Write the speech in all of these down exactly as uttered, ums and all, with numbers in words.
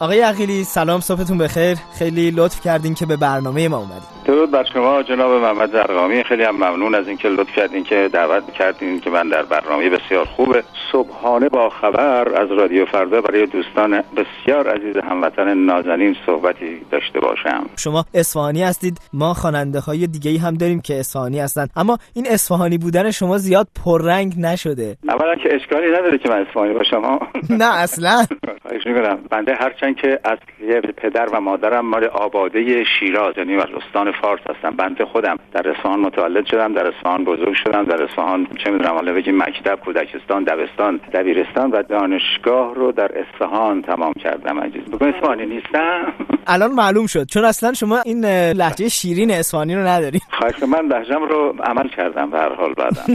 آقای عقیلی سلام، صبحتون بخیر. خیلی لطف کردین که به برنامه ما اومدید. درود بر شما جناب محمد زرقامی، خیلی هم ممنون از اینکه لطف کردین که دعوت کردین که من در برنامه بسیار خوب صبحانه با خبر از رادیو فردا برای دوستان بسیار عزیز هموطن نازنین صحبتی داشته باشم. شما اصفهانی هستید، ما خواننده‌های دیگه‌ای هم داریم که اصفهانی هستن، اما این اصفهانی بودن شما زیاد پررنگ نشده. اولا که اشکالی نداره که من اصفهانی باشم ها. نه اصلا. خواهش می‌کنم. بنده هرچند که اصلی پدر و مادرم مال آباده شیراز یعنی از استان فارس هستم، بنده خودم در اصفهان متولد شدم، در اصفهان بزرگ شدم، در اصفهان چه می‌دونم حالا بگیم مکتب، کودکستان، دبستان، دبیرستان و دانشگاه رو در اصفهان تمام کردم. عزیز بگم اصفهانی نیستم. الان معلوم شد، چون اصلا شما این لهجه شیرین اصفهانی رو ندارید. خواهش من لهجه‌م رو عمل کردم به هر حال بعدم.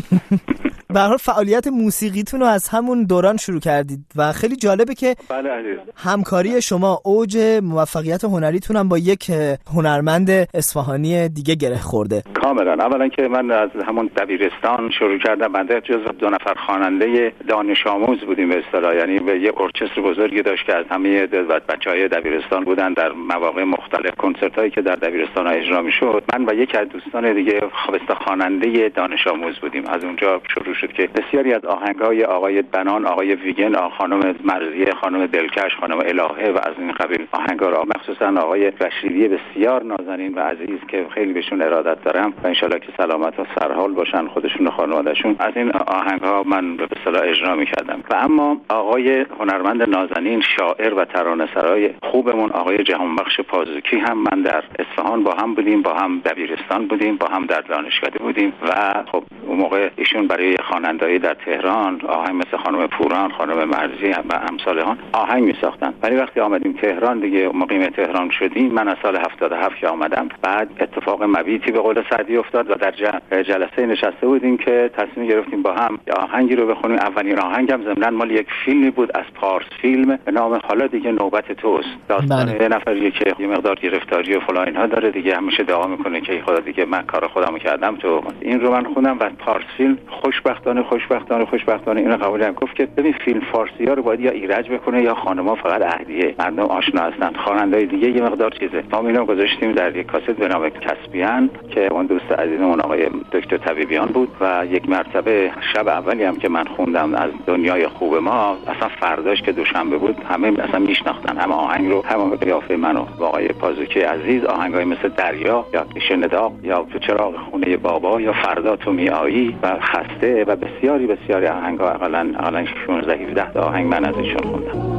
به هر حال فعالیت موسیقیتون رو از همون دوران شروع کردید و خیلی جالبه که بله عزیز. همکاری شما اوج موفقیت هنریتون هم با یک هنرمند اصفهانی دیگه گره خورده. کاملا. اولا که من از همون دبیرستان شروع کردم، بنده جزو دو نفر خواننده دانش آموز بودیم به اصطلاح، یعنی به یه ارکستر بزرگی داشت که از همه بچهای دبیرستان بودن، در مواقع مختلف کنسرتایی که در دبیرستان اجرا میشد من و یک از دوستان دیگه خواسته خواننده دانش آموز بودیم. از اونجا شروع شد که بسیاری از آهنگای آقای بنان، آقای ویگن، آقای خانم مرضیه، خانم دلکش، خانم الهه و از این قبیل آهنگا را، مخصوصا آقای رشیدی بسیار نازنین و عزیز که خیلی بهشون ارادت دارم و ان شاءالله که سلامت و سرحال باشن خودشون و خانواده‌شون، از این آهنگا من به اصطلاح اجرا می‌کردم. و اما آقای هنرمند نازنین، شاعر و ترانه‌سرای خوبمون آقای جهانبخش پازوکی هم من در اصفهان با هم بودیم، با هم دبیرستان بودیم، با هم در دانشکده بودیم و خب اون موقع ایشون برای خوانندگی در تهران آهنگ مثل خانم پوران، خانم مرزی و امثال آن آهنگ می‌ساختن. ولی وقتی آمدیم تهران دیگه مقیم تهران شدیم، من از سال هفتاد و هفت که آمدم، بعد اتفاق مبیتی به قول سعدی افتاد و در جلسه نشسته بودیم که تصمیم گرفتیم با هم آهنگی رو بخونیم. اولین آهنگم ضمناً مال یک فیلمی بود از پارس فیلم به نام حالا دیگه نوبت توست. داستان یه نفریه که یه مقدار گرفتاری و فلان اینها داره دیگه، همیشه دعا میکنه که خدا دیگه من کار خودمو کردم تو. این رو من خوندم و پارس فیلم خوشبختانه خوشبختانه خوشبختانه اینو قبول کردم. گفت که ببین فیلم فارسی‌ها رو باید یا ایرج بکنه یا خانم‌ها فقط اهدیه، مردم آشنا هستن، خواننده‌های دیگه یه مقدار چیزه. ما اینو گذاشتیم در یک کاست به نام کسبیان که اون دوست عزیزمون آقای دکتر طبیبیان بود و یک مرتبه شب اولی هم که من خوندم از دنیای خوب ما، اصلا فرداش که دوشنبه بود همه اصلا میشناختن هم آهنگ رو، هم قیافه منو با آقای پازوکی عزیز، آهنگای مثل دریا یا شنداق یا تو چراغ خونه بابا یا فردا تو میایی و خسته و بسیاری بسیاری آهنگا، حداقل حداقل شانزده هفده تا آهنگ من از ایشون خوندم.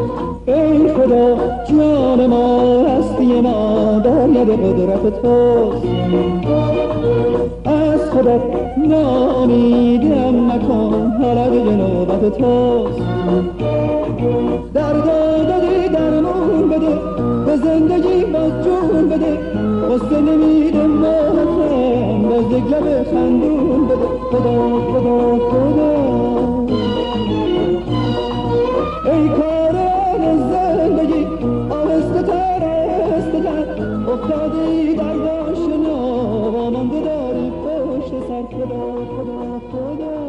ای خدا جان ما هستی ما در ید قدرت توست، از خودت نامیدم مکن حالا دیگه نوبت توست. در دادی درمون بده به زندگی باز جون بده، قصه نمیده محرم باز یک لب خندون بده. خدا خدا خدا ای کاران زندگی آهسته تر آهسته تر افتادی در داشنا و مانده داری پشت سر. خدا خدا خدا.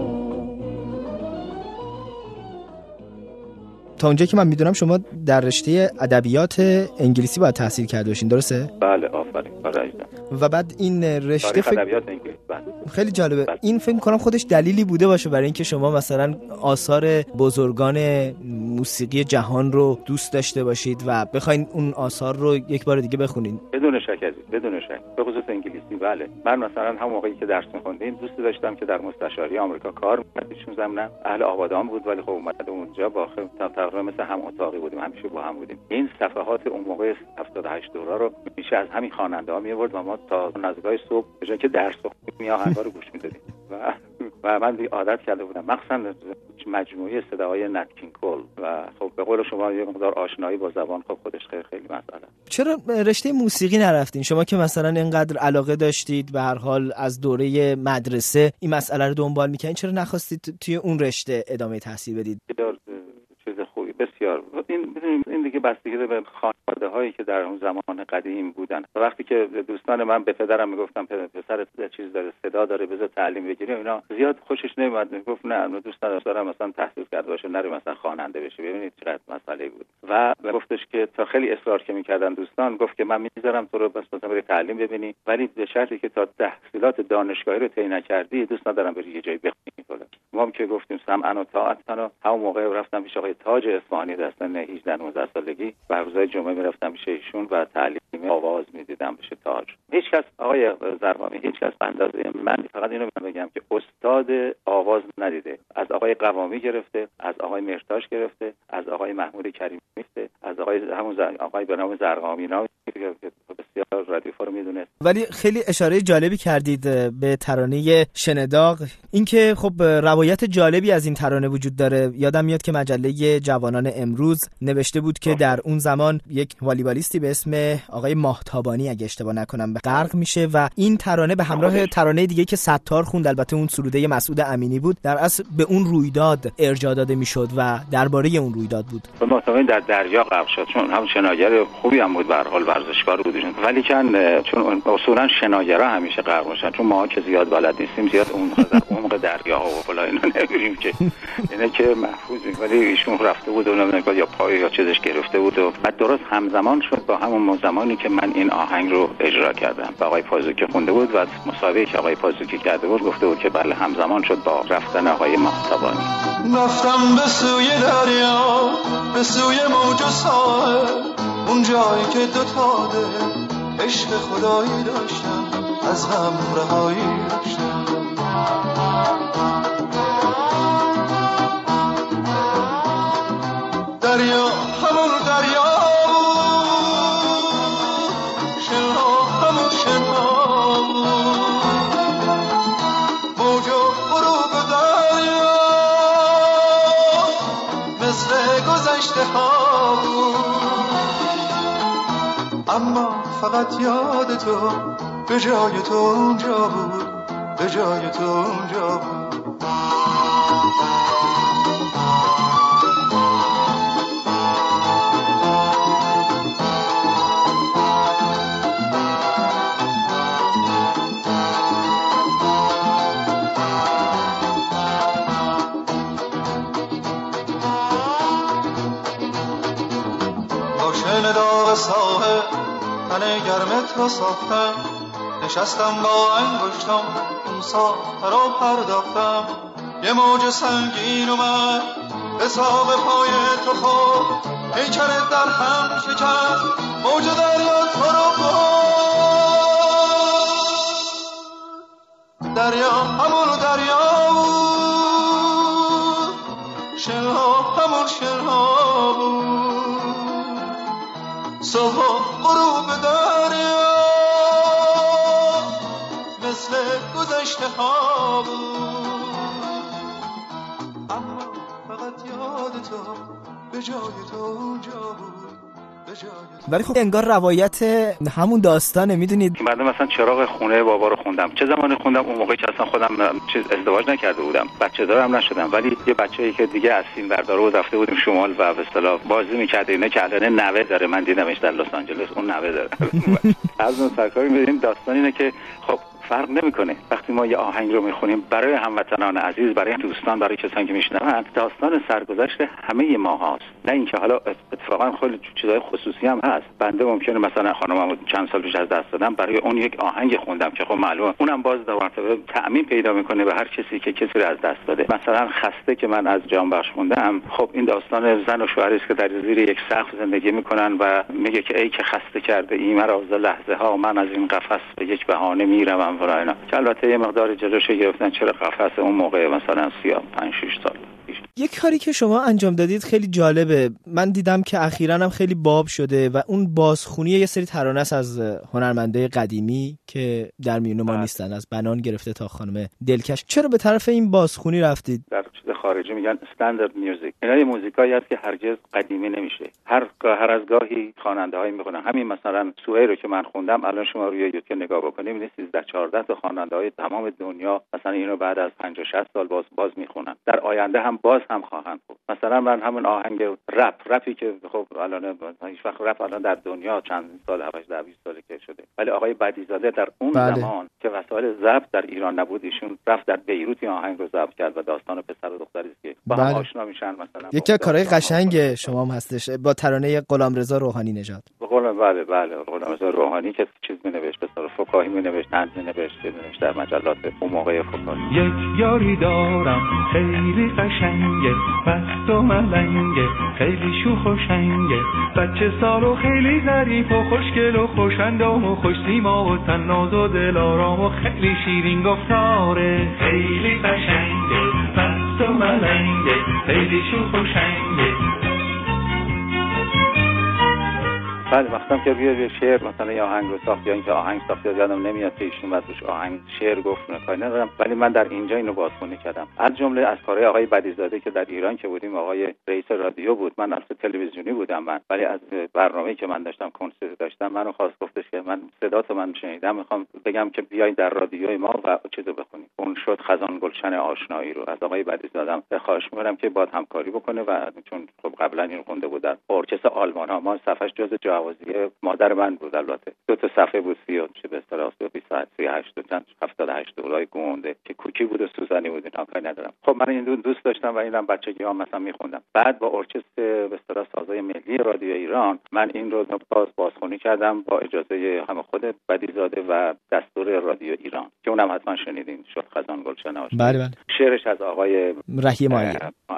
تا اونجایی که من میدونم شما در رشته ادبیات انگلیسی باید تحصیل کرده باشین، درسته؟ بله آفرین. بله. و بعد این رشته فکر... ادبیات انگلیسی. بله. خیلی جالبه. بله. این فکر کنم خودش دلیلی بوده باشه برای اینکه شما مثلا آثار بزرگان موسیقی جهان رو دوست داشته باشید و بخواید اون آثار رو یک بار دیگه بخونید. بدون شک عزیز، بدون شک. به خصوص انگلیسی. بله. من مثلا هم موقعی که درس می‌خوندیم دوست داشتم که در مستشاری آمریکا کار می‌کردم. ایشون زمیناً اهل آبادان بود ولی خب اومد اونجا با تقریبا مثل هم اتاقی بودیم، همیشه با هم بودیم. این صفحات اون موقع هفتاد و هشت دوره رو میشه از همین خواننده‌ها می‌آورد و ما تا نزدیکای صبح به جای که درس بخونیم یا آهنگا رو گوش می‌دادیم. و و من بی عادت کرده بودم، مخصوصا مجموعه صداهای نت کینگ کول و خب به قول شما یه مقدار آشنایی با زبان خب خودش خیلی خیلی مسئله. چرا رشته موسیقی نرفتین شما که مثلا اینقدر علاقه داشتید به هر حال از دوره مدرسه این مسئله رو دنبال می‌کنید، چرا نخواستید توی اون رشته ادامه تحصیل بدید؟ چیز خوبی بسیار. این این دیگه بستگی داره به خانواده‌هایی که در اون زمان قدیم بودن. وقتی که دوستان من به پدرم میگفتم پسر چیز داره صدا داره بذار تعلیم بگیره، اینا زیاد خوشش نمیاد، میگفت نه دوست ندارم مثلا تحصیل کرده باشه نره مثلا خواننده بشه. ببینید چقدر مسئله بود. و گفتش که تا خیلی اصرار که میکردن دوستان، گفت که من میذارم تو رو بس مثلا بری تعلیم ببینی، ولی به شرطی که تا تحصیلات دانشگاهی رو طی نکردی دوست ندارم بری یه جایی بخونی. فلان ما هم که گفتیم سمعا و طاعتن، و همون موقع رفتم پیش آقای تاج اصفهانی در سن هجده نوزده سالگی و روزهای جمعه میرفتم پیش ایشون و تعلیم آواز میدیدم پیش تاج. هیچ کس آقای زرقامی هیچ کس اندازه من فقط اینو بگم که استاد آواز ندیده. از آقای قوامی گرفته، از آقای مرتاش گرفته، از آقای محمود کریمی گرفته، از آقای همون زر... آقای به نام زرقامی نام بسیار رادیوفا رو میدونه. ولی خیلی اشاره جالبی کردید به ترانه شنه‌داغ، اینکه خب روایت جالبی از این ترانه وجود داره. یادم میاد که مجله جوانان امروز نوشته بود که در اون زمان یک والیبالیستی به اسم آقای ماهتابانی اگه اشتباه نکنم به غرق میشه و این ترانه به همراه ترانه دیگه که ستار خوند، البته اون سروده مسعود امینی بود، در اصل به اون رویداد ارجاع داده میشد و درباره اون رویداد بود. ماهتابانی در دریا غرق شد، چون هم شناگر خوبی هم بود، به هر حال ورزشکار بود، ولی کن چون اصولا شناگرها همیشه غرق میشن، چون ما که زیاد بلد نیستیم زیاد اون عمق دریا و فلا اینا نمیریم که اینه که محفوظیم. ولی ایشون رفته بود و نمیدونم یا پای یا چیزش گرفته بود و بعد درست همزمان شد با همون زمانی که من این آهنگ رو اجرا کردم. آقای پازوکی خونده بود و مصاحبه‌ای که آقای پازوکی کرده بود گفته بود که بله همزمان شد با رفتن آقای ماهتابانی. رفتم به سوی دریا، به سوی موج و ساحل، اون جایی که دو تا دل عشق خدایی داشتن، از غم رهایی داشتن. دریا همون دریا بود، شنها همون شنها بود، موج و غروب دریا مثل گذشته ها بود. اما فقط یاد تو به جای تو اونجا بود، به جای تو اونجا بود. داغ ساحل تن گرمت رو ساختم، نشستم با انگشتم اون ساحل رو پرداختم. یه موج سنگین اومد به ساق پای تو خود، پیکرت در هم شکست، موج دریا تو رو بود. دریا همون دریا بود، شنها همون شنها بود، صبح و غروب دریا مثل گذشته ها بود. اما فقط یاد تو به جای تو اونجا بود، به جای تو. ولی خب انگار روایت همون داستانه. میدونید بعد مثلا چراغ خونه بابا رو خوندم، چه زمانی خوندم؟ اون موقع که اصلا خودم چیز ازدواج نکرده بودم، بچه دارم نشدم، ولی یه بچه‌ای که دیگه از فیلم برداره بود رفته بودیم شمال و به اصطلاح بازی می‌کرد، اینه که الان نوه داره، من دیدمش در لس آنجلس، اون نوه داره. از اون سرکاری می‌بینیم داستان اینه که خب فرق نمیکنه وقتی ما یه آهنگ رو میخونیم برای هموطنان عزیز، برای دوستان، برای کسانی که میشنون، داستان سرگذشت همه ما هاست، نه اینکه حالا اتفاقا خیلی چیزای خصوصی هم هست. بنده ممکنه مثلا خانمم چند سال پیش از دست دادم، برای اون یک آهنگ خوندم که خب معلومه اونم باز در مرتبه تأمین پیدا میکنه به هر کسی که کسی رو از دست داده. مثلا خسته که من از جانبخش خوندم، خب این داستان زن و شوهری است که در زیر یک سقف زندگی میکنن و میگه که ای که خسته کرده ای مرا ز لحظه ها، من از این قفس به یک بهانه میروم و اینا، که البته یه مقدار جلوش گرفتن چرا قفس اون موقع مثلا سیاه پنج شش سال. یک کاری که شما انجام دادید خیلی جالبه، من دیدم که اخیراً هم خیلی باب شده و اون بازخونی یه سری ترانه است از هنرمندای قدیمی که در میون ما نیستن، از بنان گرفته تا خانم دلکش. چرا به طرف این بازخونی رفتید؟ در چیز خارجی میگن استاندارد میوزیک، اینا یه موزیکایی هست که هرگز قدیمی نمیشه، هر هر از گاهی خواننده‌هایی میخونن. همین مثلا سوهی رو که من خوندم، الان شما روی یوتیوب نگاه بکنید می‌بینید سیزده چهارده تا خواننده‌های تمام دنیا مثلا اینو بعد از پنجاه شصت سال باز باز میخونن. در آینده هم باز هم خواهند بود. مثلا من همون آهنگ رپ رپی که خب الان هیچ وقت رپ الان در دنیا چند سال هفده بیست سال که شده، ولی آقای بدیزاده در اون بله. زمان که وسایل ضبط در ایران نبود، ایشون رفت در بیروت این آهنگ رو ضبط کرد و داستان پسر و دختری است که با بله. هم آشنا میشن. مثلا یکی از کارهای قشنگ شما هم هستش با ترانه غلامرضا روحانی نژاد. بقول بله بله غلامرضا روحانی که چیز می‌نوشت، به طور فکاهی می‌نوشت، طنز می‌نوشت، می‌نوشت در مجلات اون موقع فکاهی. یک یاری دارم خیلی قشنگه، مست و ملنگه، خیلی شوخ و شنگه، بچه سال و خیلی ظریف و خوشگل و خوش‌اندام و خوش سیما و طناز و دلارام و خیلی شیرین گفتاره، خیلی قشنگه، مست و ملنگه، خیلی شوخ و شنگه. بعد وقتم که روی شعر مثلا یا آهنگ رو ساخت یا اینکه آهنگ ساخت یادم نمیاد که ایشون بعدش آهنگ شعر گفت نه کاری ندارم، ولی من در اینجا اینو بازخوانی کردم. از جمله از کارهای آقای بدیزاده که در ایران که بودیم، آقای رئیس رادیو بود، من اصلا تلویزیونی بودم من، ولی از برنامه‌ای که من داشتم کنسرت داشتم منو خواست گفتش که من صداتو من شنیدم، میخوام بگم که بیاین در رادیوی ما و چیزو بخونید. اون شد خزان گلشن آشنایی رو. از آقای بدیزاده خواهش می‌کنم که با همکاری بکنه و چون خب قبلا این خونده بود در ارکستر آلمان ها، ما صفحش جز جوازی مادر من بود، البته دو تا صفحه بود سی و چه به اصطلاح بیست و هشت تا هفتاد و هشت دلار گونده که کوکی بود و سوزنی بود، اینا کاری ندارم. خب من این دوست داشتم و اینم بچگی ها مثلا میخوندم. بعد با ارکستر به اصطلاح سازای ملی رادیو ایران من این رو باز بازخوانی کردم با اجازه هم خود بدیزاده و دستور رادیو ایران که اونم حتما شنیدین، شد خزان گلشن آشنایی. بله بله. شعرش از آقای رهی مایه.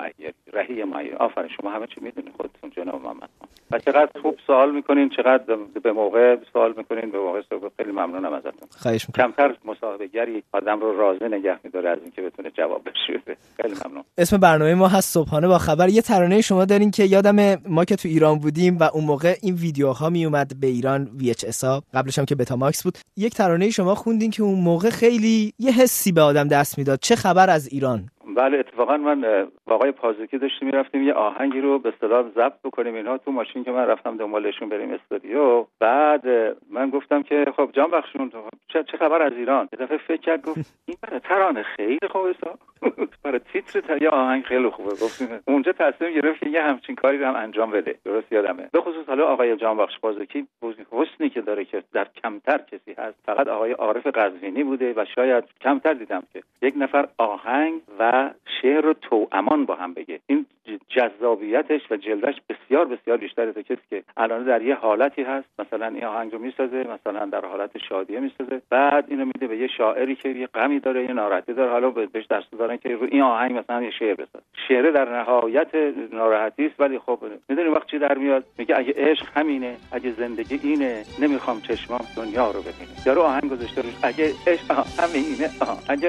رهی مایه. آفرین، شما همه چی میدونید خودتون جناب محمد. و چقدر خوب سوال میکنین، چقدر به موقع سوال میکنین، به موقع سوال. خیلی ممنونم ازتون. خواهش میکنم. کمتر مصاحبه‌گری آدم رو راضی نگه می‌داره از اینکه بتونه جواب بده. خیلی ممنون. اسم برنامه ما هست صبحانه با خبر. یه ترانه شما دارین که یادم ما که تو ایران بودیم و اون موقع این ویدیوها می اومد به ایران وی اچ اس ها، قبلش هم که بتا ماکس بود. یک ترانه شما خوندین که اون موقع خیلی یه حسی به آدم دست میداد. چه خبر از ایران؟ بله اتفاقا من با آقای پازکی داشتیم میرفتیم یه آهنگی رو به اصطلاح ضبط بکنیم اینها تو ماشین که من رفتم دنبالشون بریم استودیو. بعد من گفتم که خب جان بخشون چه چه خبر از ایران؟ یه دفعه فکر کرد گفت این برای ترانه خیلی خوبه سا برای تیتر تا یه آهنگ خیلی خوبه. گفتیم اونجا تصمیم گرفت که یه همچین کاری رو هم انجام بده. درست یادمه. به خصوص حالا آقای جان بخش پازکی حسنی که داره که در کمتر کسی هست، فقط آقای عارف قزوینی بوده و شاید کمتر دیدم که یک نفر آهنگ و شعر رو توامان با هم بگه. این جذابیتش و جلوش بسیار بسیار بیشتره تا کسی که الان در یه حالتی هست مثلا این آهنگ رو میسازه، مثلا در حالت شادیه میسازه، بعد اینو میده به یه شاعری که یه غمی داره، یه ناراحتی داره، حالا بهش دست دادن که رو این آهنگ مثلا یه شعر بساز. شعر در نهایت ناراحتی است، ولی خب میدونی وقت چی در میاد؟ میگه اگه عشق همینه، اگه زندگی اینه، نمیخوام چشمام دنیا رو ببینه. یارو آهنگ گذاشته روش اگه عشق همینه، اگه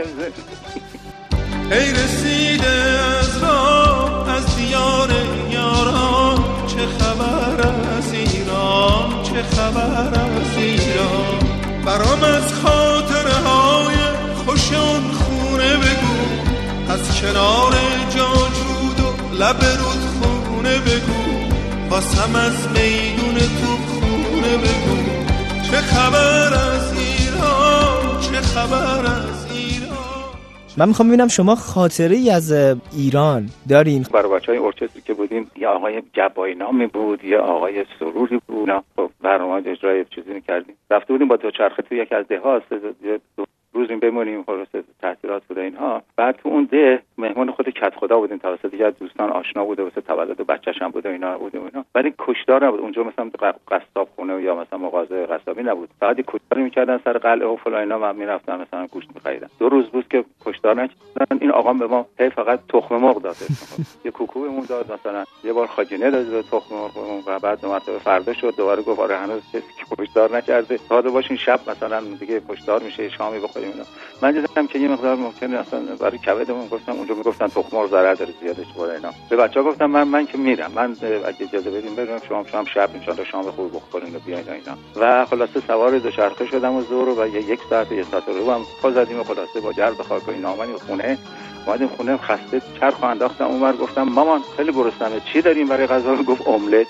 ای رسیده از راه از دیار یاران، چه خبر از ایران، چه خبر از ایران. برام از خاطرهای خوش اون خونه بگو، از کنار جاجود و لب رودخونه بگو، واسم از میدون تو خونه بگو، چه خبر از ایران، چه خبر از من میخوام ببینم شما خاطره‌ای از ایران دارین؟ برای بچهای ارکستری که بودیم یا آقای جبایی نامی بود یا آقای سروری بود، خب برنامه اجرای چیزی کردیم. رفته بودیم با دوچرخه تو یکی از ده‌ها روزیم بمونیم، خلاص تعطیلات بود اینها. بعد تو اون ده مهمان خود کت خدا بودیم، توسط یکی از دوستان آشنا بوده، واسه تولد بچه‌ش هم بوده اینا بوده اینا. ولی کشدار نبود اونجا، مثلا قصاب خونه یا مثلا مغازه قصابی نبود، فقط کشدار می‌کردن سر قلعه و فلان اینا. من می‌رفتم مثلا گوشت می‌خریدم. دو روز بود که کشدار نکردن. این آقا به ما هی فقط تخم مرغ داد. یه کوکو بهمون داد، مثلا یه بار خاجینه داد به تخم مرغ و بعد دو مرتبه فردا شد دوباره گفت آره هنوز کسی که کشدار نکرده داده باشین شب مثلا دیگه کشدار میشه شامی بخوریم اینا. من دیدم که یه مقدار ممکنه اصلا برای کبدمون گفتم اونجا میگفتن تخم مرغ ضرر داره زیادش بالا اینا. به بچه‌ها گفتم من من که میرم، من اگه اجازه بدین بریم شام شام شب ان شاء الله شام خوب بخوریم و بیاین اینا. و خلاصه سوار دوچرخه شدم و زور و یک ساعت یک ساعت رو هم پا زدیم و خلاصه با گرد خاک و اینا اومدیم خونه. اومدیم خونه خسته چرخ انداختم اونور، گفتم مامان خیلی گرسنمه چی داریم برای غذا؟ گفت املت.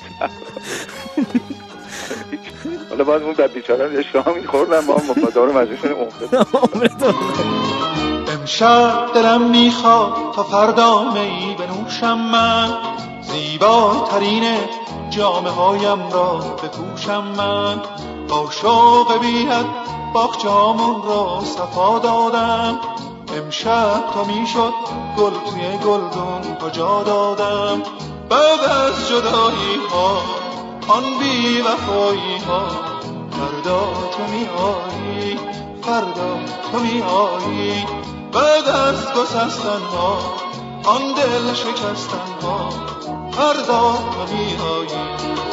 حالا بعد اون در بیچاره یه شامی خوردن ما مفادار مجبور شدیم املت. امشب دلم میخواد تا فردا می بنوشم من، زیباترین جامه هایم را بپوشم من. با شوق بی‌حد باغچه‌هامون را صفا دادم، امشب تا میشد گل توی گلدون ها جا دادم. بعد از جدایی ها آن بی وفایی ها، فردا تو می آیی، فردا تو می آیی. بعد از گسستن ها آن دل شکستن ها، فردا تو می آیی.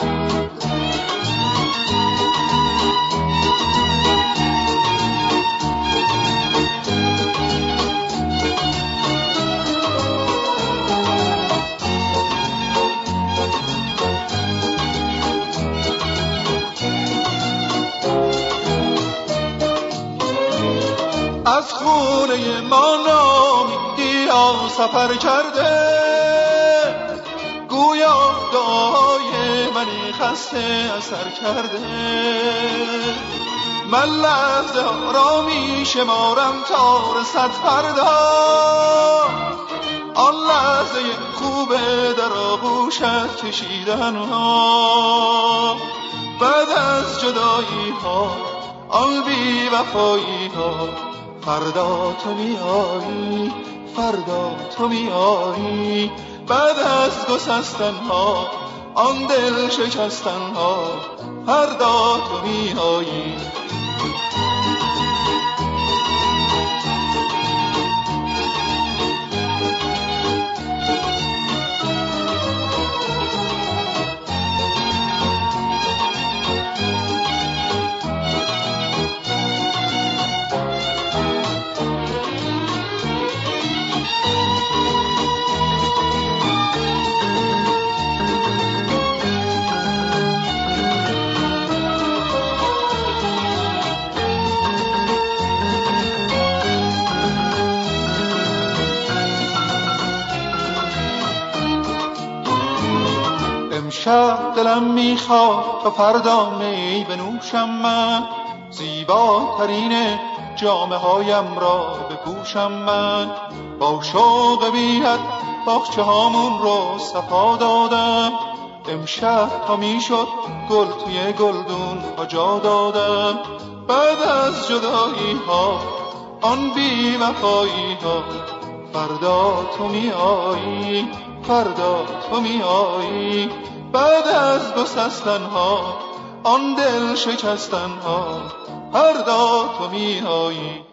از خونه ما نامیدی ها سفر کرده، گویا دعای منی خسته اثر کرده. من لحظه ها را می شمارم تا رسد فردا، آن لحظه خوبه در آغوشت کشیدن ها. بعد از جدایی ها آن بی وفایی ها، فردا تو می آیی، فردا تو می آیی. بعد از گسستن ها آن دل شکستن ها، فردا تو می آیی. امشب دلم میخواد تا فردا می بنوشم من، زیباترین جامه هایم را بپوشم من. با شوق بی‌حد باغچه هامون رو صفا دادم، امشب تا میشد گل توی گلدون ها جا دادم. بعد از جدایی ها آن بی وفایی ها، فردا تو می آیی، فردا تو می آیی. بعد از گسستن ها آن دل شکستن ها، فردا تو می آیی.